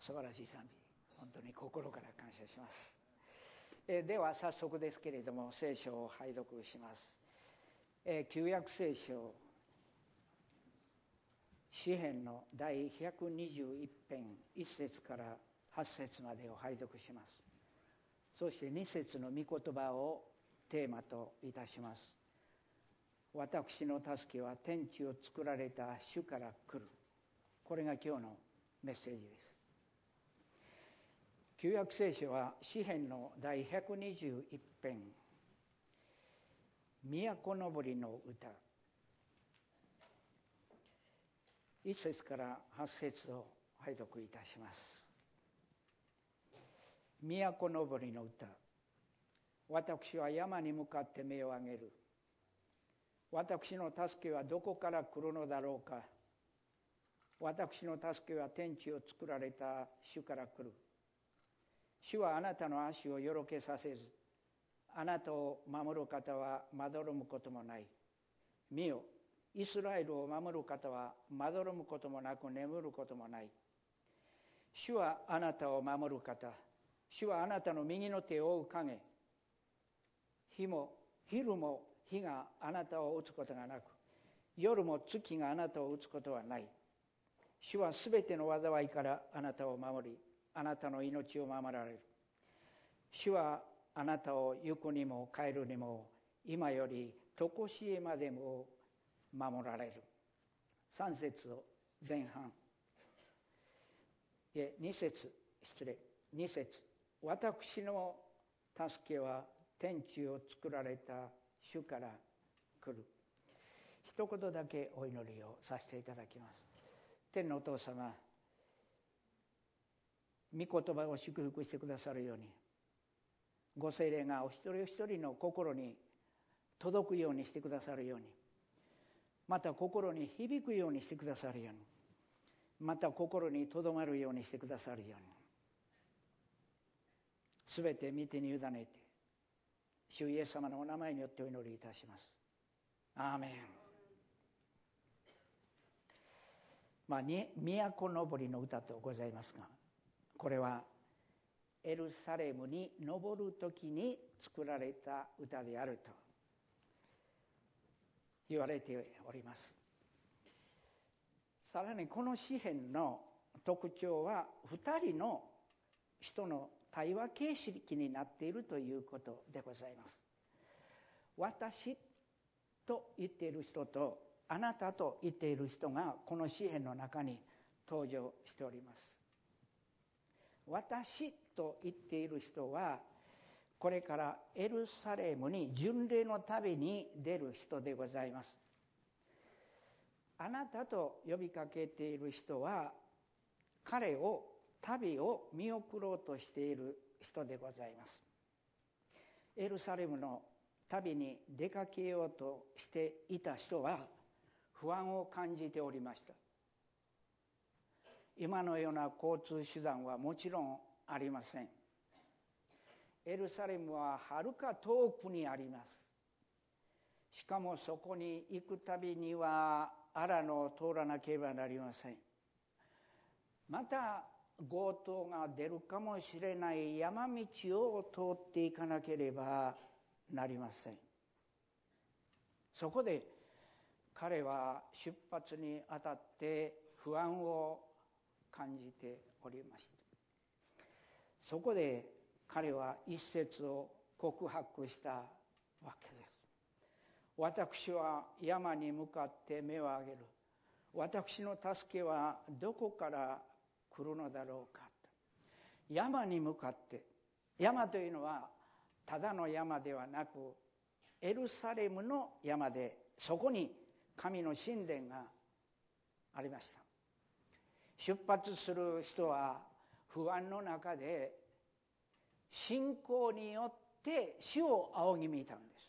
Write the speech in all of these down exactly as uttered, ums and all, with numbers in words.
素晴らしい賛美、本当に心から感謝します。えでは早速ですけれども聖書を拝読します。え旧約聖書詩編の第ひゃくにじゅういち編いっ節からはち節までを拝読します。そしてに節の御言葉をテーマといたします。私の助けは天地を作られた主から来る。これが今日のメッセージです。旧約聖書は詩編の第ひゃくにじゅういち編都のぼりの歌いっ節からはち節を拝読いたします。都のぼりの歌。私は山に向かって目を上げる。私の助けはどこから来るのだろうか。私の助けは天地を作られた主から来る。主はあなたの足をよろけさせず、あなたを守る方はまどろむこともない。見よ、イスラエルを守る方はまどろむこともなく眠ることもない。主はあなたを守る方。主はあなたの右の手を覆う影。日も昼も日があなたを打つことがなく、夜も月があなたを打つことはない。主はすべての災いからあなたを守り、あなたの命を守られる。主はあなたを行くにも帰るにも今より常しえまでも守られる。さん節を前半。いえに節失礼に節。私の助けは天地を作られた主から来る。一言だけお祈りをさせていただきます。天のお父様、御言葉を祝福してくださるように、ご聖霊がお一人お一人の心に届くようにしてくださるように、また心に響くようにしてくださるように、また心にとどまるようにしてくださるように、すべて御手に委ねて主イエス様のお名前によってお祈りいたします。アーメン。まあ、に都のぼりの歌とございますが、これはエルサレムに登るときに作られた歌であると言われております。さらにこの詩編の特徴はふたりの人の対話形式になっているということでございます。私と言っている人とあなたと言っている人がこの詩編の中に登場しております。私と言っている人はこれからエルサレムに巡礼の旅に出る人でございます。あなたと呼びかけている人は彼を旅を見送ろうとしている人でございます。エルサレムの旅に出かけようとしていた人は不安を感じておりました。今のような交通手段はもちろんありません。エルサレムははるか遠くにあります。しかもそこに行くたびには荒野を通らなければなりません。また強盗が出るかもしれない山道を通っていかなければなりません。そこで彼は出発にあたって不安を感じておりました。そこで彼は一節を告白したわけです。私は山に向かって目を上げる。私の助けはどこから来るのだろうか。山に向かって、山というのはただの山ではなくエルサレムの山で、そこに神の神殿がありました。出発する人は不安の中で信仰によって主を仰ぎ見たんです。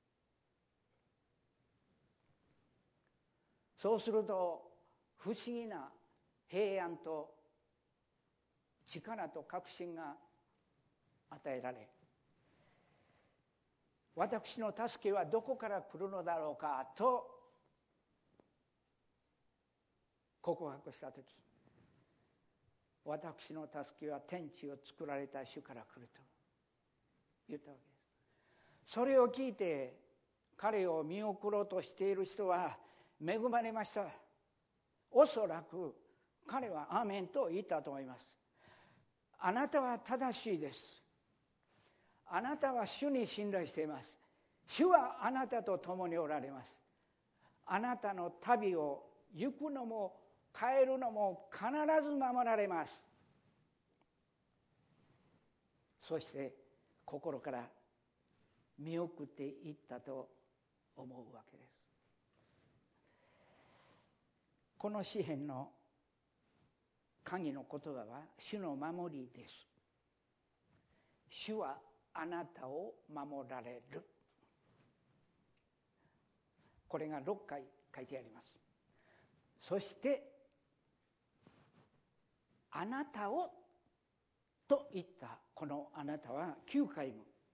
そうすると不思議な平安と力と確信が与えられ、私の助けはどこから来るのだろうかと告白したとき、 私の助けは天地を作られた主から来ると言ったわけです。それを聞いて彼を見送ろうとしている人は恵まれました。おそらく彼はアーメンと言ったと思います。あなたは正しいです。あなたは主に信頼しています。主はあなたと共におられます。あなたの旅を行くのも帰るのも必ず守られます。そして心から見送っていったと思うわけです。この詩篇の鍵の言葉は主の守りです。主はあなたを守られる。これがろっかい書いてあります。そしてあなたをと言ったこのあなたはきゅうかいも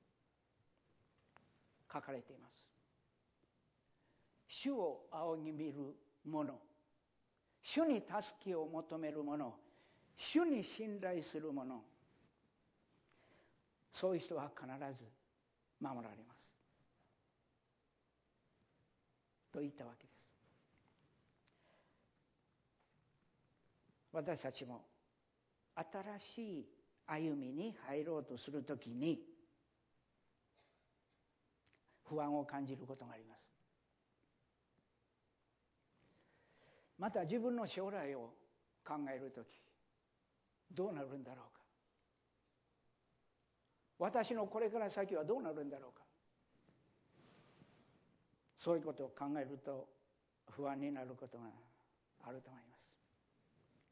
書かれています。主を仰ぎ見る者、主に助けを求める者、主に信頼する者、そういう人は必ず守られますと言ったわけです。私たちも新しい歩みに入ろうとするときに不安を感じることがあります。また自分の将来を考えるときどうなるんだろうか、私のこれから先はどうなるんだろうか、そういうことを考えると不安になることがあると思います。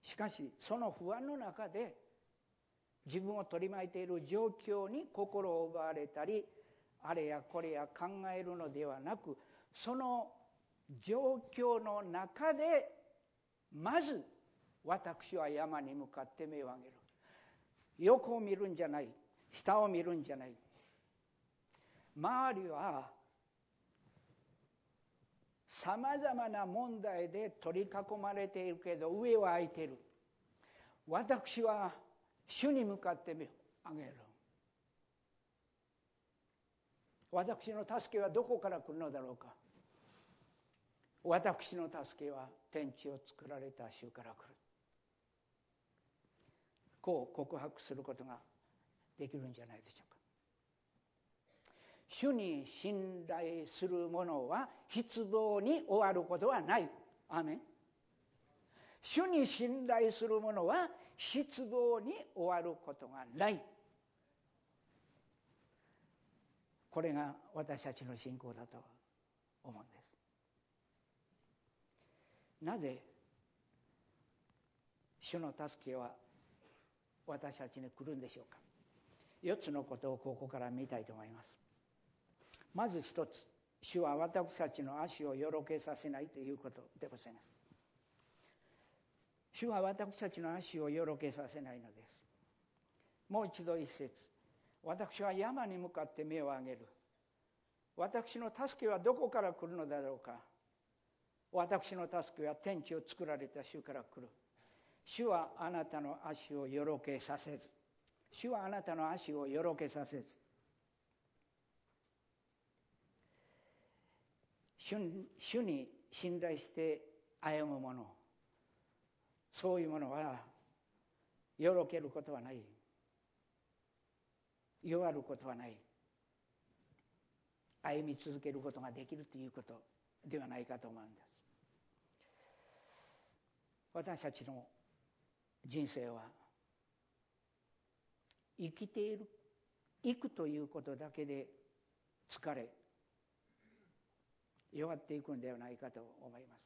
しかしその不安の中で自分を取り巻いている状況に心を奪われたりあれやこれや考えるのではなく、その状況の中でまず私は山に向かって目を上げる。横を見るんじゃない、下を見るんじゃない。周りはさまざまな問題で取り囲まれているけど上は空いている。私は主に向かって目を上げる。私の助けはどこから来るのだろうか。私の助けは天地を作られた主から来る。こう告白することができるんじゃないでしょうか。主に信頼する者は失望に終わることはない。アーメン。主に信頼する者は失望に終わることがない。これが私たちの信仰だと思うんです。なぜ主の助けは私たちに来るんでしょうか。よっつのことをここから見たいと思います。まず一つ、主は私たちの足をよろけさせないということでございます。主は私たちの足をよろけさせないのです。もう一度一節、私は山に向かって目を上げる。私の助けはどこから来るのだろうか。私の助けは天地を作られた主から来る。主はあなたの足をよろけさせず。主はあなたの足をよろけさせず。主, 主に信頼して歩む者、そういうものはよろけることはない、弱ることはない、歩み続けることができるということではないかと思うんです。私たちの人生は生きている、生くということだけで疲れ弱っていくんではないかと思います。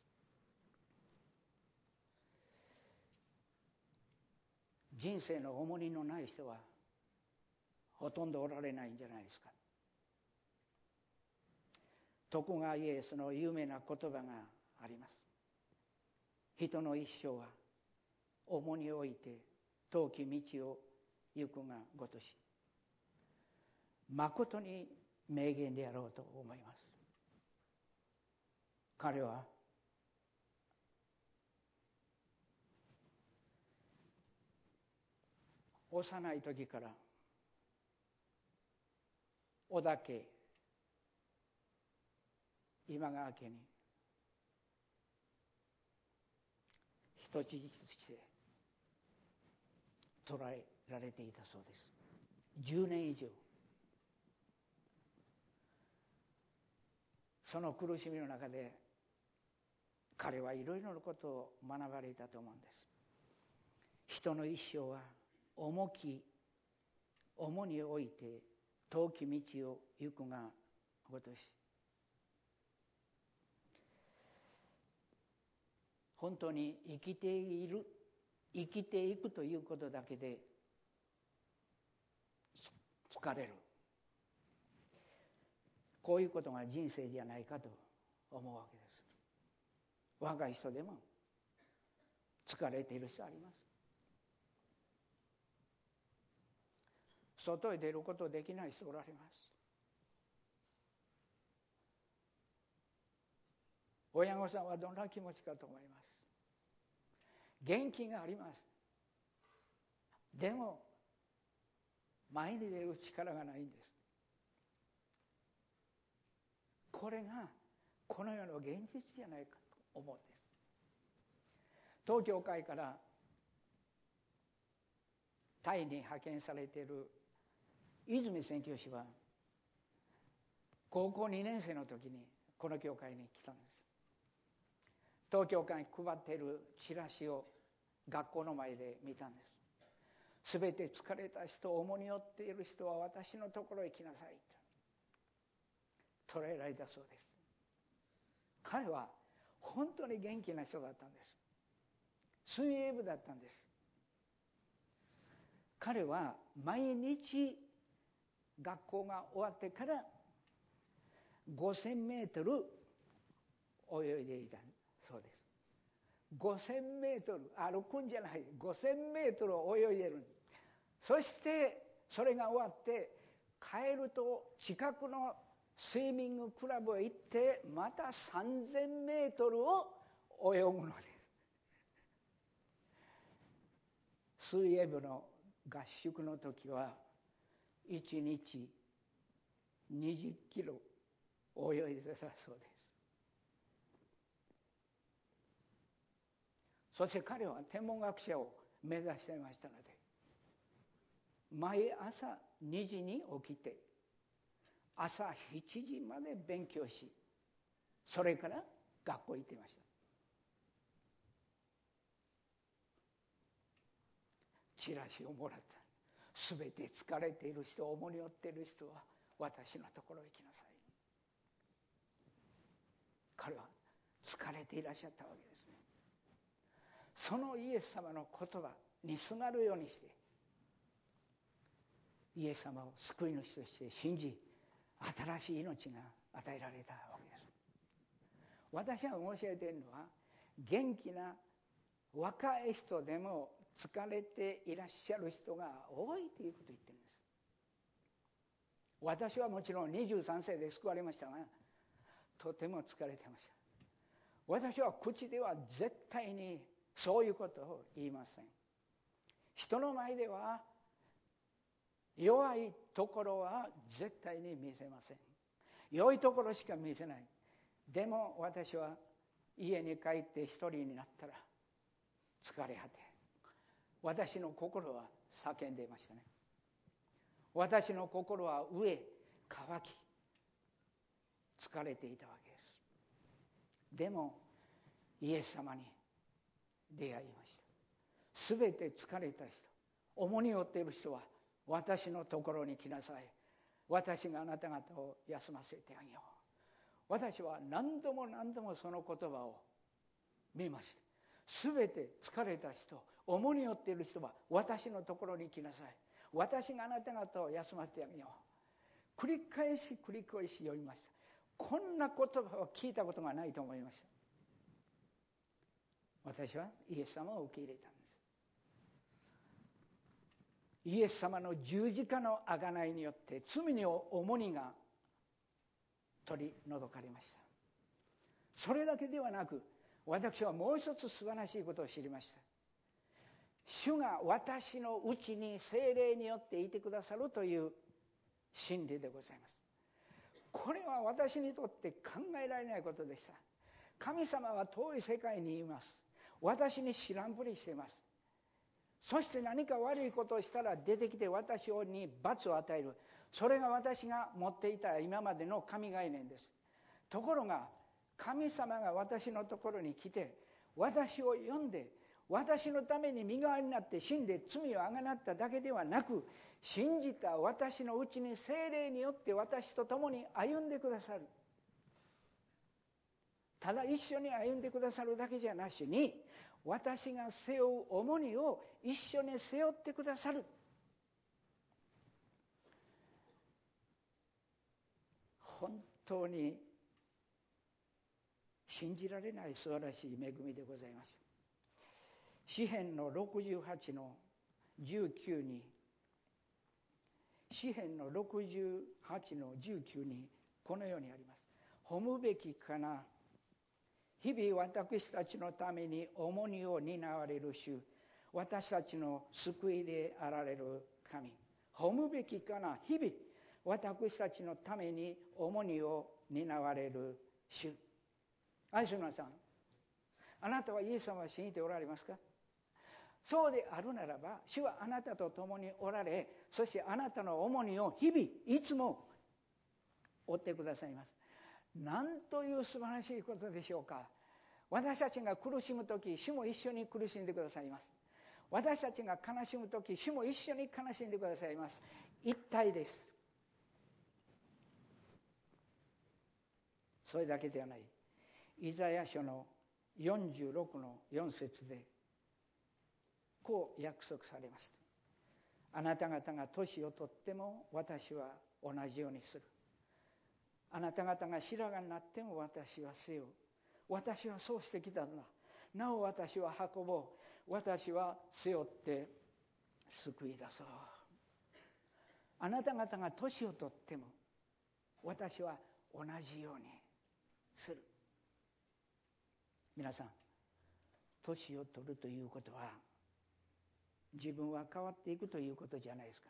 人生の重荷のない人はほとんどおられないんじゃないですか。徳川家康の有名な言葉があります。人の一生は重荷を置いて遠き道を行くがごとし、誠に名言であろうと思います。彼は幼い時から小田家、今川家に人質として捕らえられていたそうです。じゅうねん以上その苦しみの中で彼はいろいろなことを学ばれたと思うんです。人の一生は重き重において遠き道を行くがごとし、本当に生きている生きていくということだけで疲れる、こういうことが人生じゃないかと思うわけです。若い人でも疲れている人あります。外へ出ることできない人おられます。親御さんはどんな気持ちかと思います。元気があります。でも前に出る力がないんです。これがこの世の現実じゃないかと思うんです。東教会からタイに派遣されている泉宣教師は高校にねん生の時にこの教会に来たんです。東教会に配っているチラシを学校の前で見たんです。すべて疲れた人、重荷を負っている人は私のところへ来なさいと捉えられたそうです。彼は本当に元気な人だったんです。水泳部だったんです。彼は毎日学校が終わってからごせんメートル泳いでいたそうです。ごせんメートル歩くんじゃない、ごせんメートル泳いでる。そしてそれが終わって帰ると近くのスイミングクラブへ行ってまたさんぜんメートルを泳ぐのです。水泳部の合宿の時はいちにちにじゅっキロ泳いでたそうです。そして彼は天文学者を目指していましたので、毎朝にじに起きて朝しちじまで勉強し、それから学校行っていました。チラシをもらった。すべて疲れている人、重荷を負っている人は私のところへ来なさい。彼は疲れていらっしゃったわけですね。そのイエス様の言葉にすがるようにしてイエス様を救い主として信じ、新しい命が与えられたわけです。私が申し上げているのは、元気な若い人でも疲れていらっしゃる人が多いということを言ってるんです。私はもちろんにじゅうさんせいで救われましたが、とても疲れてました。私は口では絶対にそういうことを言いません。人の前では弱いところは絶対に見せません。良いところしか見せない。でも私は家に帰って一人になったら疲れ果て、私の心は叫んでいましたね。私の心は飢え渇き疲れていたわけです。でもイエス様に出会いました。すべて疲れた人、重荷を負っている人は私のところに来なさい。私があなた方を休ませてあげよう。私は何度も何度もその言葉を見ました。すべて疲れた人、重荷を負っている人は私のところに来なさい。私があなた方を休ませてあげよう。繰り返し繰り返し読みました。こんな言葉を聞いたことがないと思いました。私はイエス様を受け入れたんです。イエス様の十字架の贖いによって罪の重荷が取り除かれました。それだけではなく、私はもう一つ素晴らしいことを知りました。 主が私のうちに聖霊によっていてくださるという真理でございます。これは私にとって考えられないことでした。神様は遠い世界にいます。私に知らんぷりしています。そして何か悪いことをしたら出てきて私に罰を与える。それが私が持っていた今までの神概念です。ところが神様が私のところに来て、私を呼んで、私のために身代わりになって死んで罪をあがなっただけではなく、信じた私のうちに聖霊によって私と共に歩んでくださる。ただ一緒に歩んでくださるだけじゃなしに、私が背負う重荷を一緒に背負ってくださる。本当に信じられない素晴らしい恵みでございます。詩編のろくじゅうはちのじゅうきゅうに、詩編のろくじゅうはちのじゅうきゅうにこのようにあります。褒むべきかな、日々私たちのために重荷を担われる主、私たちの救いであられる神。褒むべきかな、日々私たちのために重荷を担われる主。愛する皆さん、あなたはイエス様を信じておられますか？そうであるならば、主はあなたと共におられ、そしてあなたの重荷を日々いつも負ってくださいます。なんという素晴らしいことでしょうか。私たちが苦しむとき、主も一緒に苦しんでくださいます。私たちが悲しむとき、主も一緒に悲しんでくださいます。一体です。それだけではない。イザヤ書のよんじゅうろくのよん節でこう約束されました。あなた方が年を取っても私は同じようにする。あなた方が白髪になっても私は背負う。私はそうしてきたんだ。なお私は運ぼう。私は背負って救い出そう。あなた方が年を取っても私は同じようにする。皆さん、年を取るということは自分は変わっていくということじゃないですか。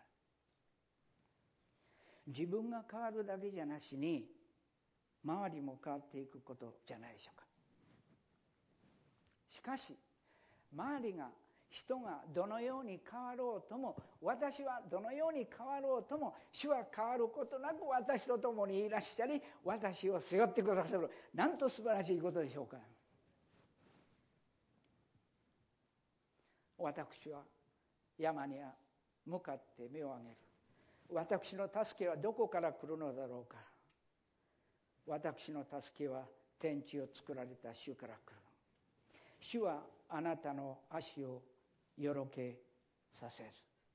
自分が変わるだけじゃなしに周りも変わっていくことじゃないでしょうか。しかし周りが人がどのように変わろうとも、私はどのように変わろうとも、主は変わることなく私と共にいらっしゃり、私を背負ってくださる。なんと素晴らしいことでしょうか。私は山に向かって目を上げる。私の助けはどこから来るのだろうか。私の助けは天地を作られた主から来る。主はあなたの足をよろけさせず。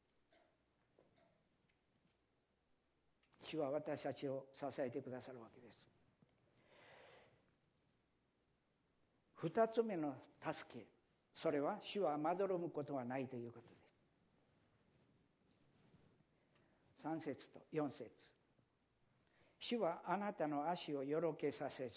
主は私たちを支えてくださるわけです。二つ目の助け、それは主はまどろむことはないということです。三節と四節。主はあなたの足をよろけさせず、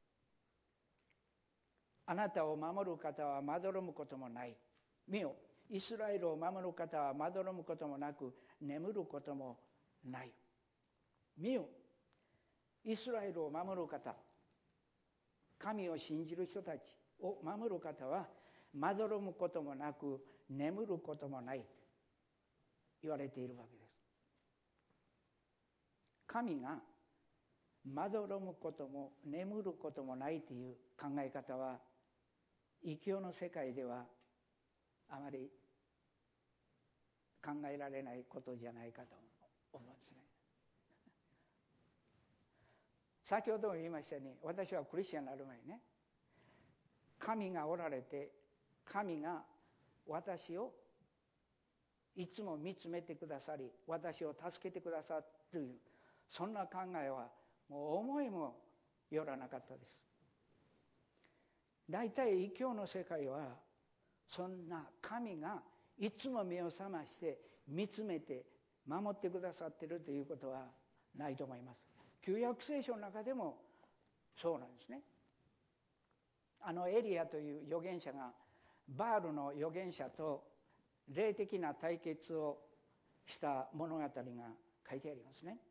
あなたを守る方はまどろむこともない。見よ、イスラエルを守る方はまどろむこともなく、眠ることもない。見よ、イスラエルを守る方、神を信じる人たちを守る方はまどろむこともなく、眠ることもないと言われているわけです。神がまどろむことも眠ることもないという考え方は、異教の世界ではあまり考えられないことじゃないかと思うんですね。先ほども言いましたように、私はクリスチャンになる前にね、神がおられて、神が私をいつも見つめてくださり、私を助けてくださるという、そんな考えはもう思いもよらなかったです。大体異教の世界はそんな神がいつも目を覚まして見つめて守ってくださっているということはないと思います。旧約聖書の中でもそうなんですね。あのエリアという預言者がバールの預言者と霊的な対決をした物語が書いてありますね。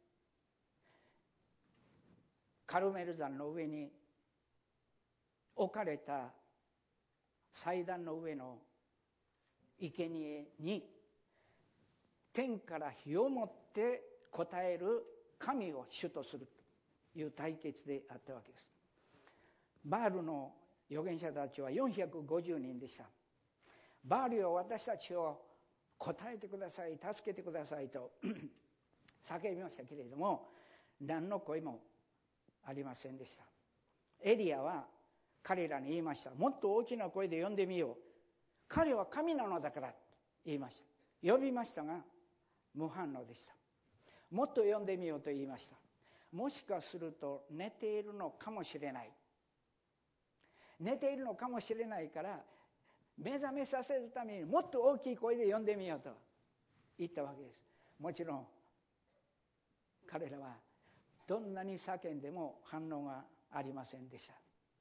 カルメル山の上に置かれた祭壇の上の生贄に天から火を持って応える神を主とするという対決であったわけです。バールの預言者たちはよんひゃくごじゅうにんでした。バールよ、私たちを答えてください、助けてくださいと叫びましたけれども、何の声もありませんでした。エリアは彼らに言いました。もっと大きな声で呼んでみよう。彼は神なのだからと言いました。呼びましたが無反応でした。もっと呼んでみようと言いました。もしかすると寝ているのかもしれない。寝ているのかもしれないから目覚めさせるためにもっと大きい声で呼んでみようと言ったわけです。もちろん彼らはどんなに叫んでも反応がありませんでした。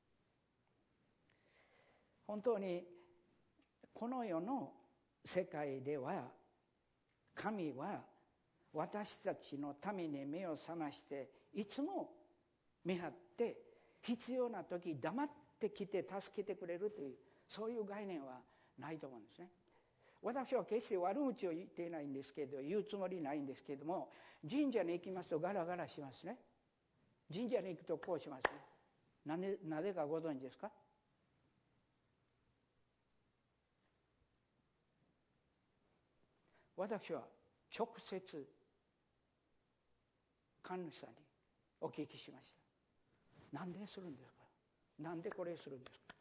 本当にこの世の世界では神は私たちのために目を覚ましていつも見張って必要な時黙ってきて助けてくれるというそういう概念はないと思うんですね。私は決して悪口を言っていないんですけど言うつもりないんですけれども、神社に行きますとガラガラしますね。神社に行くとこうしますね。なぜ、なぜかご存知ですか？私は直接神主さんにお聞きしました。なんでするんですか？なんでこれするんですか？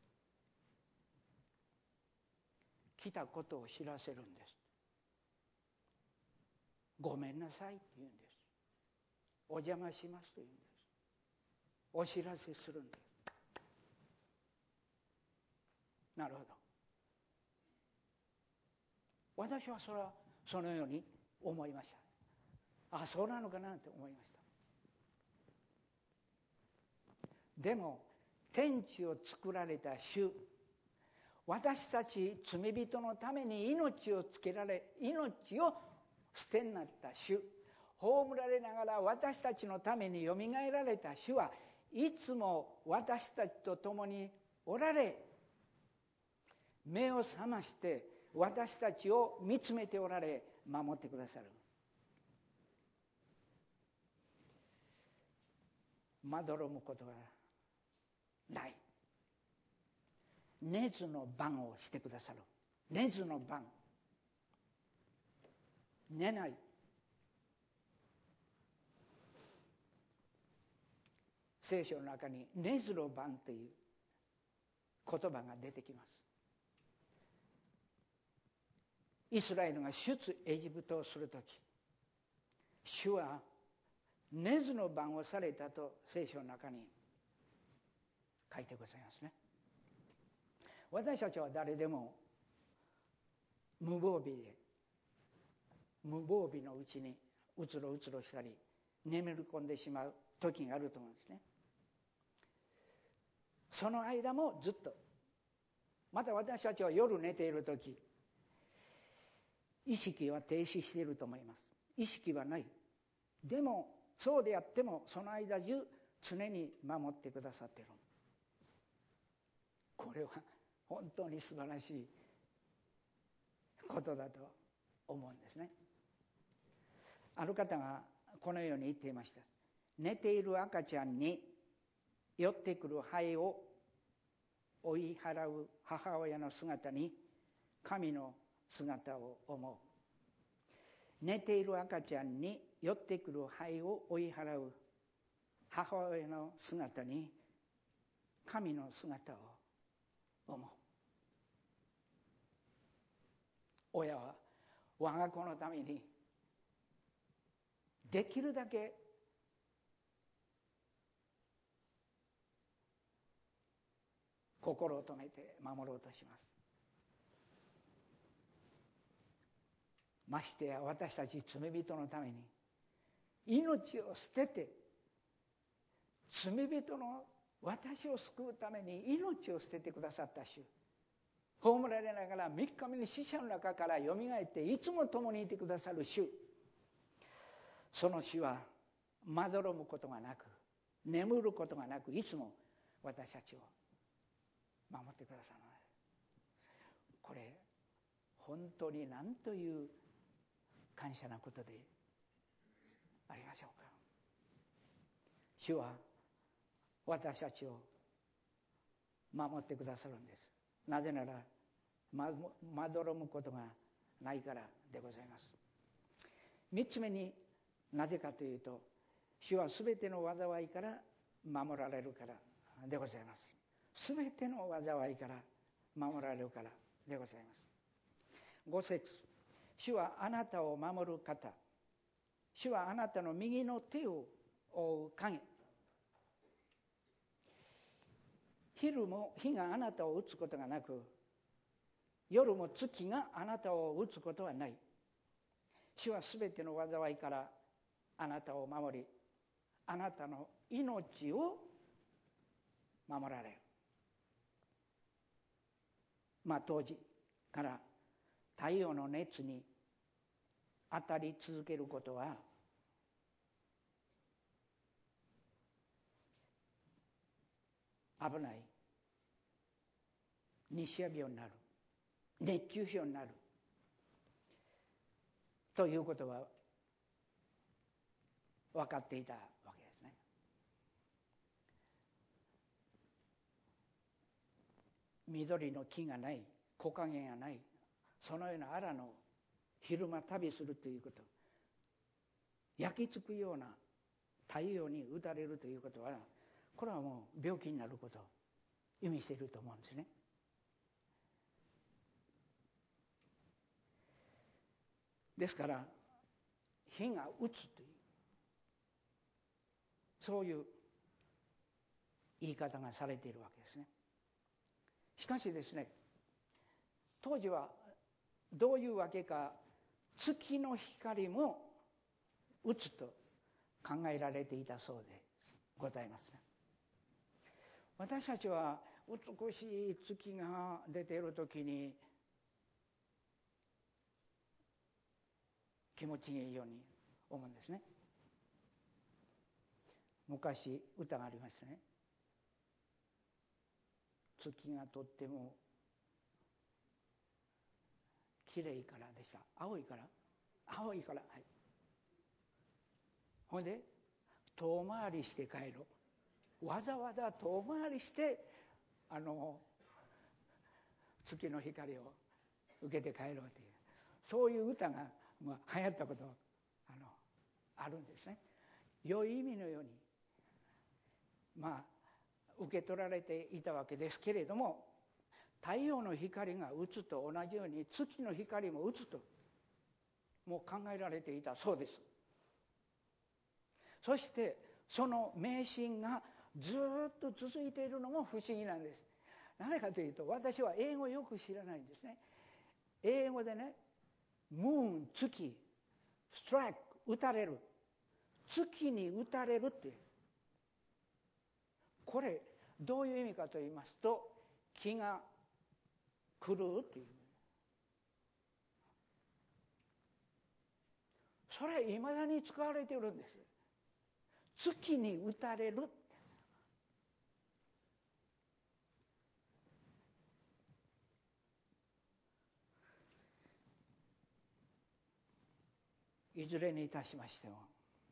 来たことを知らせるんです。ごめんなさいって言うんです。お邪魔しますと言うんです。お知らせするんです。なるほど。私はそれはそのように思いました。あ、そうなのかなと思いました。でも天地を作られた主、私たち罪人のために命をつけられ、命を捨てになった主、葬られながら私たちのためによみがえられた主はいつも私たちと共におられ、目を覚まして私たちを見つめておられ、守ってくださる。まどろむことがない。寝ずの番をしてくださる。寝ずの番。寝ない。聖書の中に寝ずの番という言葉が出てきます。イスラエルが出エジプトをするとき、主は寝ずの番をされたと聖書の中に書いてございますね。私たちは誰でも無防備で無防備のうちにうつろうつろしたり眠り込んでしまう時があると思うんですね。その間もずっと、また私たちは夜寝ている時、意識は停止していると思います。意識はない。でもそうであってもその間中常に守ってくださっている。これは本当に素晴らしいことだと思うんですね。ある方がこのように言っていました。寝ている赤ちゃんに寄ってくる灰を追い払う母親の姿に神の姿を思う。寝ている赤ちゃんに寄ってくる灰を追い払う母親の姿に神の姿を思う。親は我が子のためにできるだけ心を止めて守ろうとします。ましてや私たち罪人のために命を捨てて、罪人の私を救うために命を捨ててくださった主、 葬られながらみっかめに死者の中からよみがえっていつも共にいてくださる主、その主はまどろむことがなく眠ることがなくいつも私たちを守ってくださる。これ本当に何という感謝なことでありましょうか。主は私たちを守ってくださるんです。なぜならままどろむことがないからでございます。三つ目に、なぜかというと、主はすべての災いから守られるからでございます。すべての災いから守られるからでございます。五節、主はあなたを守る方、主はあなたの右の手を覆う影。昼も日があなたを打つことがなく、夜も月があなたを打つことはない。主はすべての災いからあなたを守り、あなたの命を守られる。まあ当時から太陽の熱に当たり続けることは危ない、日射病になる、熱中症になるということは分かっていたわけですね。緑の木がない、木陰がない、そのような荒野を昼間旅するということ、焼き付くような太陽に打たれるということは、これはもう病気になることを意味していると思うんですね。ですから火が打つという、そういう言い方がされているわけですね。しかしですね、当時はどういうわけか月の光も打つと考えられていたそうでございますね。私たちは美しい月が出ているときに気持ちいいように思うんですね。昔歌がありましたね。月がとっても綺麗からでした。青いから青いから、はい。ほんで遠回りして帰ろう、わざわざ遠回りしてあの月の光を受けて帰ろうという、そういう歌が、まあ、流行ったことあのあるんですね。良い意味のようにまあ受け取られていたわけですけれども、太陽の光が打つと同じように月の光も打つともう考えられていたそうです。そしてその迷信がずっと続いているのも不思議なんです。なぜかというと、私は英語よく知らないんですね。英語でね、ムーン、月、ストライク、打たれる、月に打たれるっていう、これどういう意味かと言いますと、気が狂うという、それいまだに使われているんです。月に打たれる、いずれにいたしましても、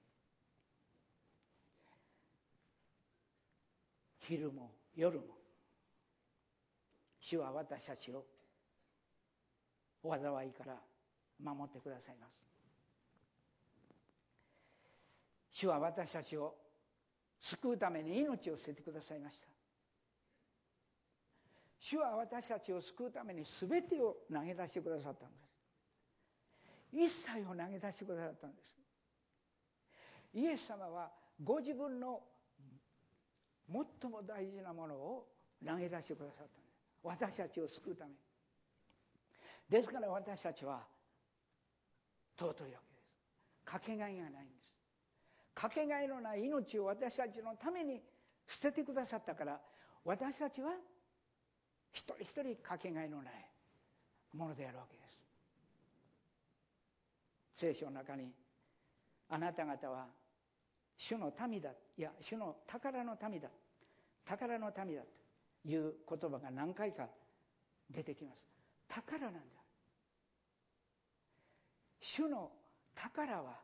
昼も夜も主は私たちを災いから守ってくださいます。主は私たちを救うために命を捨ててくださいました。主は私たちを救うために全てを投げ出してくださったんです。一切を投げ出してくださったんです。イエス様はご自分の最も大事なものを投げ出してくださったんです。私たちを救うために。ですから私たちは尊いわけです。かけがえがないんです。かけがえのない命を私たちのために捨ててくださったから、私たちは一人一人かけがえのないものであるわけです。聖書の中に、あなた方は主の民だ、いや主の宝の民だ、宝の民だという言葉が何回か出てきます。宝なんだ。主の宝は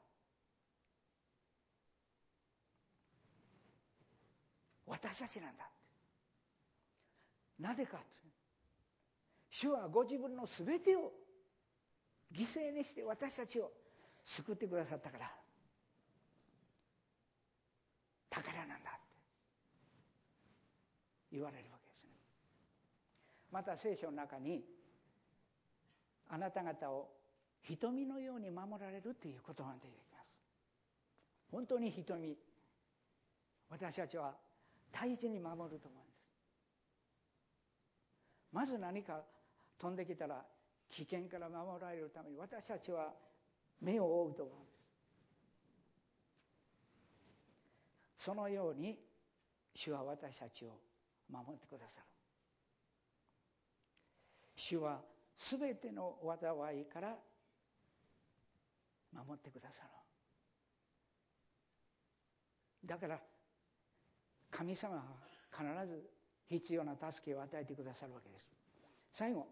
私たちなんだ。なぜかと、主はご自分のすべてを犠牲にして私たちを救ってくださったから宝なんだって言われるわけですね。また聖書の中に、あなた方を瞳のように守られるという言葉が出てきます。本当に瞳、私たちは大事に守ると思うんです。まず何か飛んできたら危険から守られるために私たちは目を覆うと思うんです。そのように主は私たちを守ってくださる。主はすべての災いから守ってくださる。だから神様は必ず必要な助けを与えてくださるわけです。最後、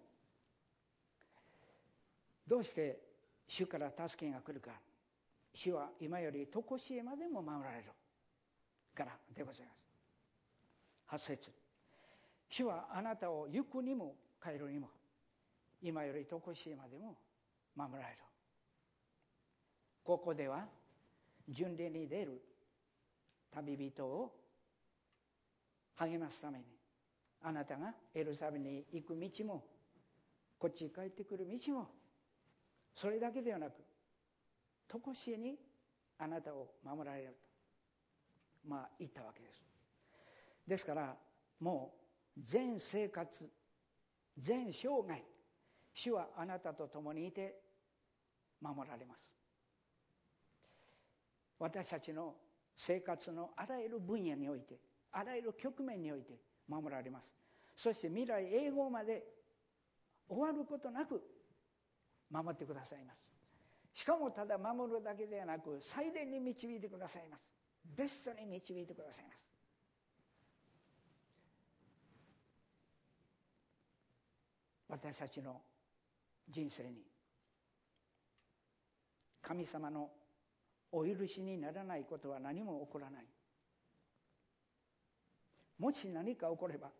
どうして主から助けが来るか。主は今より常しえまでも守られるからでございます。はち節、主はあなたを行くにも帰るにも今より常しえまでも守られる。ここでは巡礼に出る旅人を励ますために、あなたがエルサレムに行く道もこっちに帰ってくる道もそれだけではなく常しえにあなたを守られるとまあ言ったわけです。ですからもう全生活全生涯主はあなたと共にいて守られます。私たちの生活のあらゆる分野において、あらゆる局面において守られます。そして未来永劫まで終わることなく守ってくださいます。しかもただ守るだけではなく最善に導いてくださいます。ベストに導いてくださいます。私たちの人生に神様のお許しにならないことは何も起こらない。もし何か起これば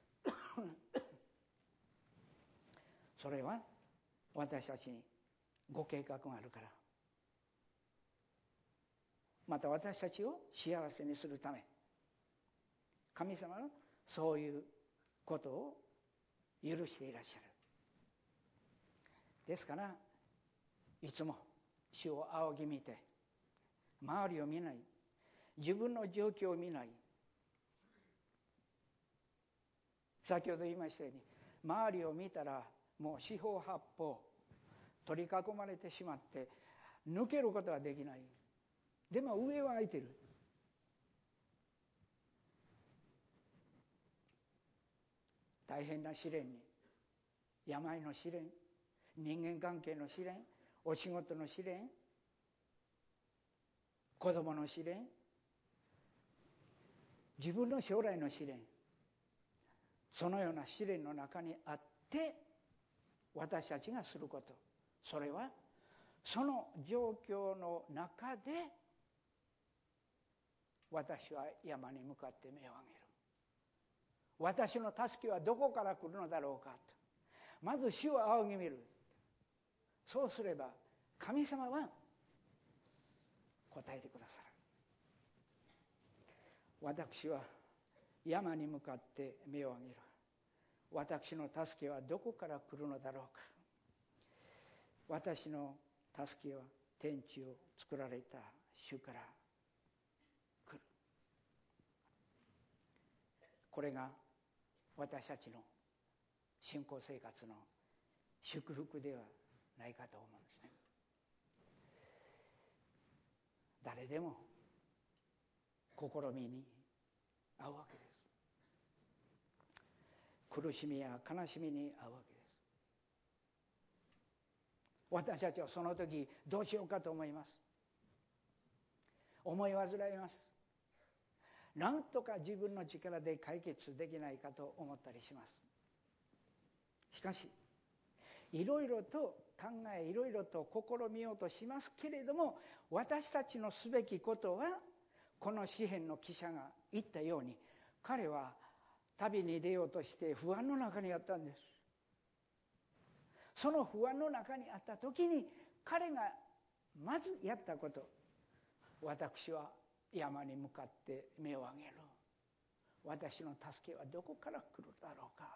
それは私たちにご計画があるから、また私たちを幸せにするため、神様はそういうことを許していらっしゃる。ですからいつも主を仰ぎ見て、周りを見ない、自分の状況を見ない。先ほど言いましたように、周りを見たらもう四方八方取り囲まれてしまって抜けることはできない。でも上は空いてる。大変な試練に、病の試練、人間関係の試練、お仕事の試練、子供の試練、自分の将来の試練、そのような試練の中にあって私たちがすること、それはその状況の中で私は山に向かって目を上げる。私の助けはどこから来るのだろうかと、まず主を仰ぎ見る。そうすれば神様は答えてくださる。私は山に向かって目を上げる。私の助けはどこから来るのだろうか。私の助けは天地を作られた主から来る。これが私たちの信仰生活の祝福ではないかと思うんですね。誰でも試みに遭うわけです。 苦しみや悲しみに遭うわけです。私たちはその時どうしようかと思います。思い煩います。なんとか自分の力で解決できないかと思ったりします。しかしいろいろと考えいろいろと試みようとしますけれども、私たちのすべきことはこの詩編の記者が言ったように、彼は旅に出ようとして不安の中にあったんです。その不安の中にあった時に彼がまずやったこと、私は山に向かって目を上げる。私の助けはどこから来るだろうか。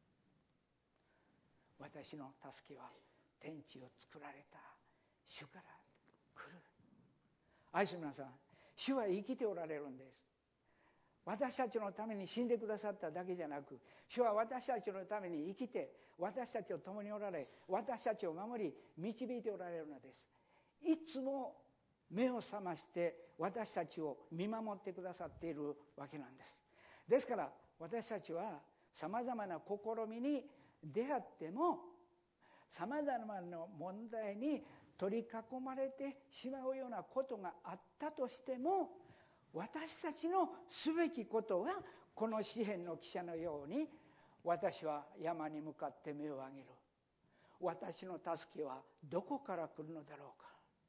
私の助けは天地を作られた主から来る。愛する皆さん、主は生きておられるんです。私たちのために死んでくださっただけじゃなく、主は私たちのために生きて、私たちを共におられ、私たちを守り導いておられるのです。いつも目を覚まして私たちを見守ってくださっているわけなんです。ですから私たちはさまざまな試みに出会っても、さまざまな問題に取り囲まれてしまうようなことがあったとしても、私たちのすべきことはこの詩編の記者のように、私は山に向かって目を上げる。私の助けはどこから来るのだろうか。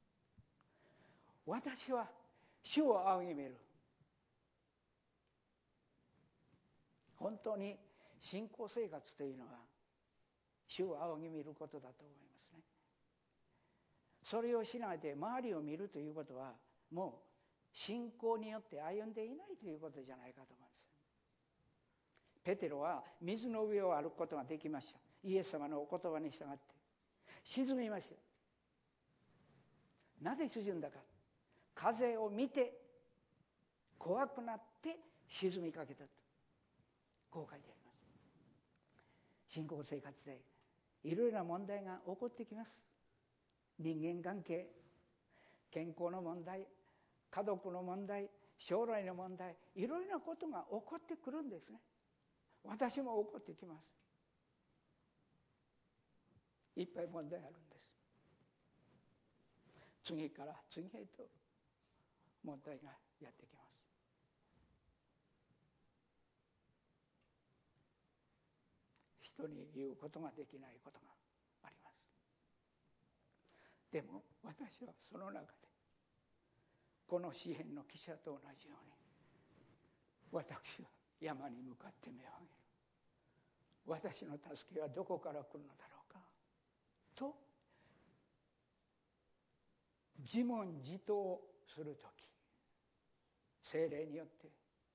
私は主を仰ぎ見る。本当に信仰生活というのは主を仰ぎ見ることだと思いますね。それをしないで周りを見るということは、もう信仰によって歩んでいないということじゃないかと思うんです。ペテロは水の上を歩くことができました。イエス様のお言葉に従って沈みました。なぜ沈んだか。風を見て怖くなって沈みかけたと、こう書いてあります。信仰生活でいろいろな問題が起こってきます。人間関係、健康の問題、家族の問題、将来の問題、いろいろなことが起こってくるんですね。私も起こってきます。いっぱい問題あるんです。次から次へと問題がやってきます。人に言うことができないことがあります。でも私はその中でこの詩編の記者と同じように、私は山に向かって目を上げる。私の助けはどこから来るのだろうかと自問自答するとき、聖霊によって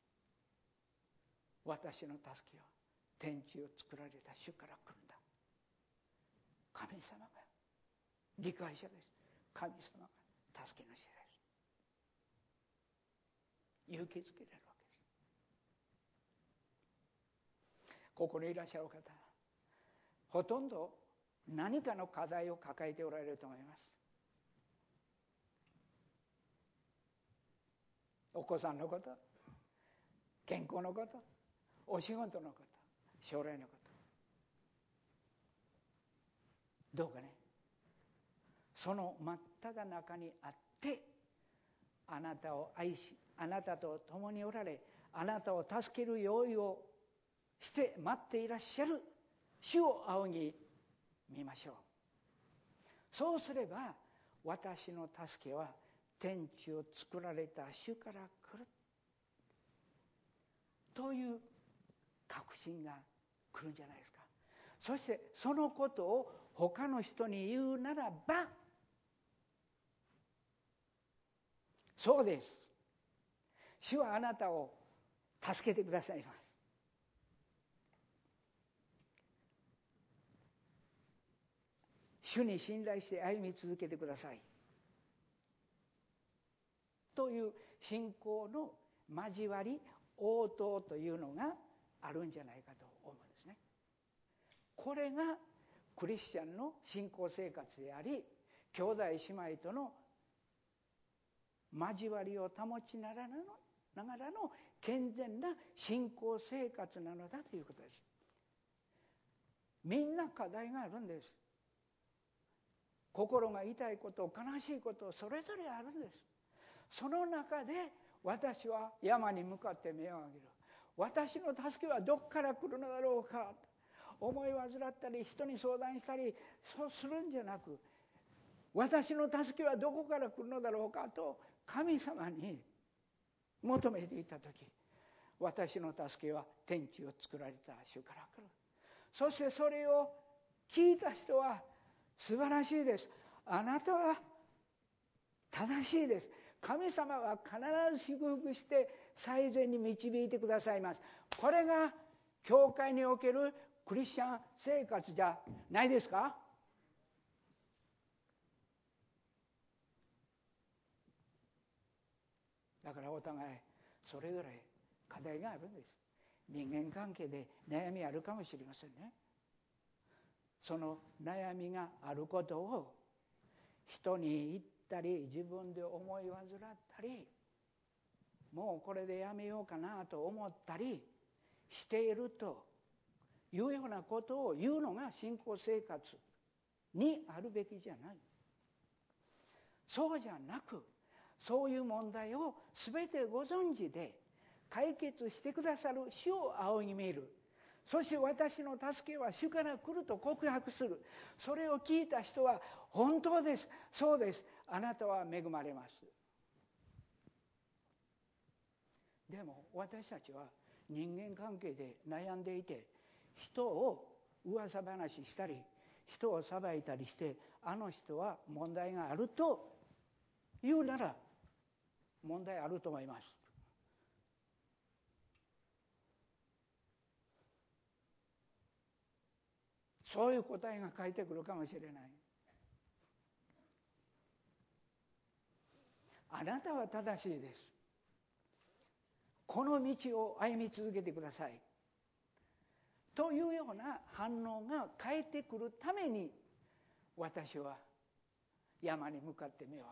私の助けは天地を作られた主から来るんだ。神様が理解者です。神様が助け主です。勇気づけられるわけです。ここにいらっしゃる方、ほとんど何かの課題を抱えておられると思います。お子さんのこと、健康のこと、お仕事のこと、将来のこと、どうかね、その真っ只中にあってあなたを愛し、あなたと共におられ、あなたを助ける用意をして待っていらっしゃる主を仰ぎ見ましょう。そうすれば私の助けは天地を作られた主から来るという確信が来るんじゃないですか。そしてそのことを他の人に言うならば、そうです、主はあなたを助けてくださいます。主に信頼して歩み続けてくださいという信仰の交わり、応答というのがあるんじゃないかと思うんですね。これがクリスチャンの信仰生活であり、兄弟姉妹との交わりを保ちながらのながらの健全な信仰生活なのだということです。 みんな課題があるんです。心が痛いこと、悲しいこと、それぞれあるんです。その中で私は山に向かって目を上げる。私の助けはどこから来るのだろうか。思い患ったり人に相談したりそうするんじゃなく、私の助けはどこから来るのだろうかと神様に求めていたとき、私の助けは天地を作られた主から来る。そしてそれを聞いた人は素晴らしいです。あなたは正しいです。神様は必ず祝福して最善に導いてくださいます。これが教会におけるクリスチャン生活じゃないですか。だからお互いそれぞれ課題があるんです。人間関係で悩みあるかもしれませんね。その悩みがあることを人に言ったり自分で思い煩ったり、もうこれでやめようかなと思ったりしているというようなことを言うのが信仰生活にあるべきじゃない。そうじゃなく、そういう問題を全てご存知で解決してくださる主を仰ぎ見る。そして私の助けは主から来ると告白する。それを聞いた人は本当です、そうです、あなたは恵まれます。でも私たちは人間関係で悩んでいて、人を噂話したり人を裁いたりして、あの人は問題があると言うなら問題あると思います。そういう答えが返ってくるかもしれない。あなたは正しいです。この道を歩み続けてください。というような反応が返ってくるために、私は山に向かって目を上げます。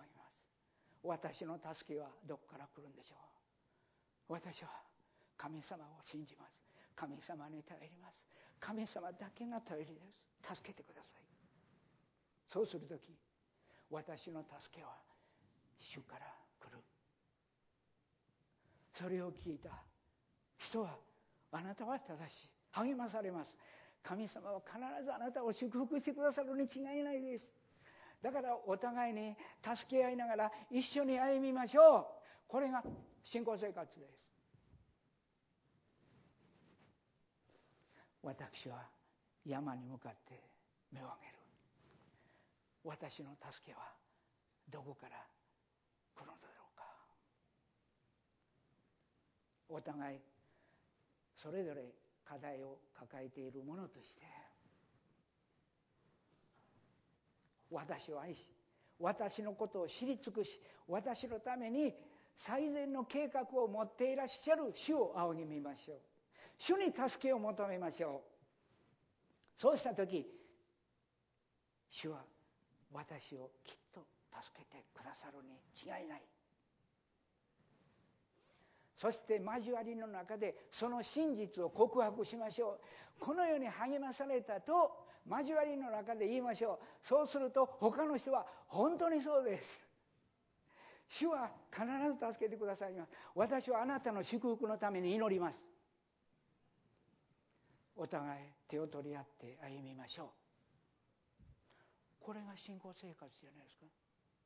私の助けはどこから来るんでしょう。私は神様を信じます。神様に頼ります。神様だけが頼りです。助けてください。そうするとき、私の助けは主から来る。それを聞いた人は、あなたは正しい、励まされます。神様は必ずあなたを祝福してくださるに違いないです。だからお互いに助け合いながら一緒に歩みましょう。これが信仰生活です。私は山に向かって目を上げる。私の助けはどこから来るのだろうか。お互いそれぞれ課題を抱えているものとして、私を愛し、私のことを知り尽くし、私のために最善の計画を持っていらっしゃる主を仰ぎ見ましょう。主に助けを求めましょう。そうしたとき、主は私をきっと助けてくださるに違いない。そして交わりの中でその真実を告白しましょう。このように励まされたと交わりの中で言いましょう。そうすると他の人は本当にそうです。主は必ず助けてくださいます。私はあなたの祝福のために祈ります。お互い手を取り合って歩みましょう。これが信仰生活じゃないですか。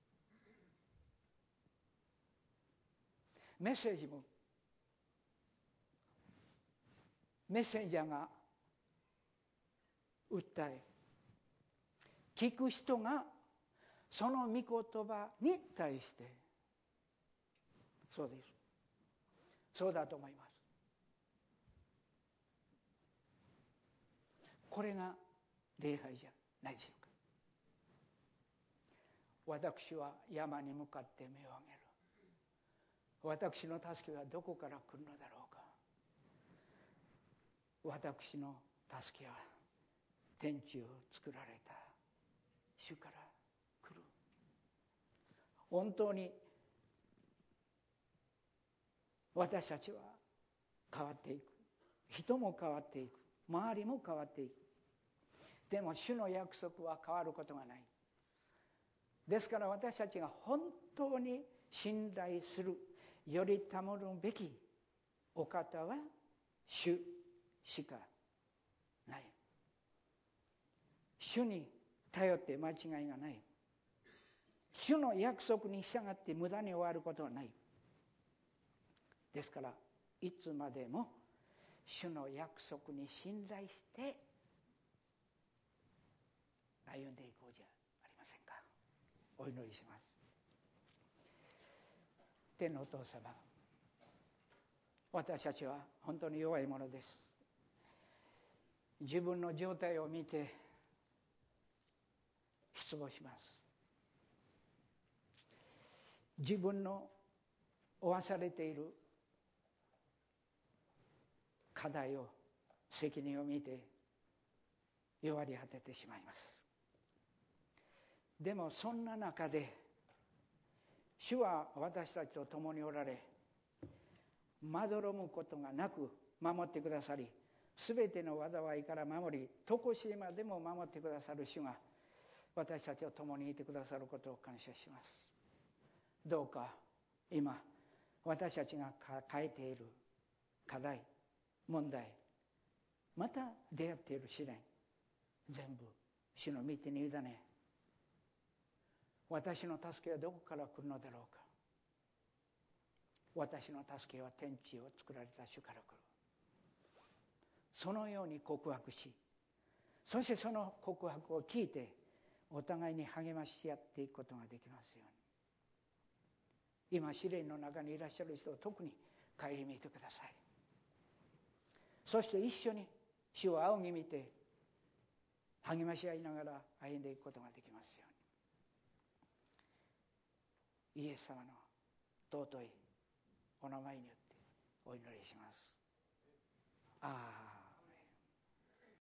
メッセージもメッセンジャーが訴え、聞く人がその御言葉に対して、そうです、そうだと思います。これが礼拝じゃないでしょうか。私は山に向かって目を上げる。私の助けはどこから来るのだろうか。私の助けは天地を作られた主から来る。本当に私たちは変わっていく。人も変わっていく。周りも変わっていく。 でも主の約束は変わることがない。ですから私たちが本当に信頼する、より保るべきお方は主しかない。主に頼って間違いがない。主の約束に従って無駄に終わることはない。ですからいつまでも主の約束に信頼して歩んでいこうじゃありませんか。お祈りします。天のお父様、私たちは本当に弱いものです。自分の状態を見て失望します。自分の負わされている課題を、責任を見て弱り果ててしまいます。でもそんな中で主は私たちと共におられ、まどろむことがなく守ってくださり、すべての災いから守り、常しえまでも守ってくださる主が私たちと共にいてくださることを感謝します。どうか今私たちが抱えている課題、問題、また出会っている試練、全部主の御手に委ね、私の助けはどこから来るのだろうか。私の助けは天地を作られた主から来る。そのように告白し、そしてその告白を聞いてお互いに励まし合っていくことができますように。今試練の中にいらっしゃる人を特に顧みてください。そして一緒に主を仰ぎ見て励まし合いながら歩んでいくことができますように。イエス様の尊いお名前によってお祈りします。